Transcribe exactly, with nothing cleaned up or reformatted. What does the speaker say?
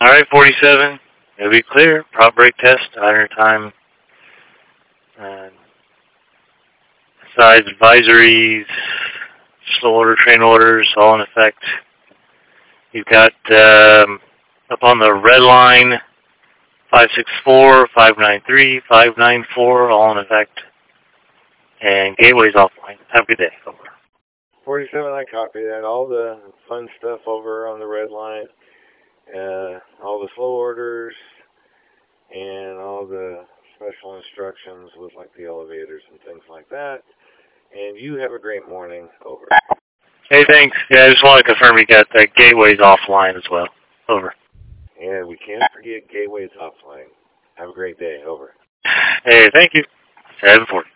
All right, forty-seven. It'll be clear. Prop brake test, iron time. Uh, sides, advisories, slow order, train orders, all in effect. You've got um, up on the red line, five six four, five nine three, five nine four, all in effect. And gateways offline. Have a good day. Over. forty-seven, I copy that. All the fun stuff over on the red line. Uh, all the slow orders and all the special instructions with like the elevators and things like that. And you have a great morning. Over. Hey, thanks. Yeah, I just want to confirm you got the gateways offline as well. Over. And we can't forget gateways offline. Have a great day. Over. Hey, thank you. seven forty.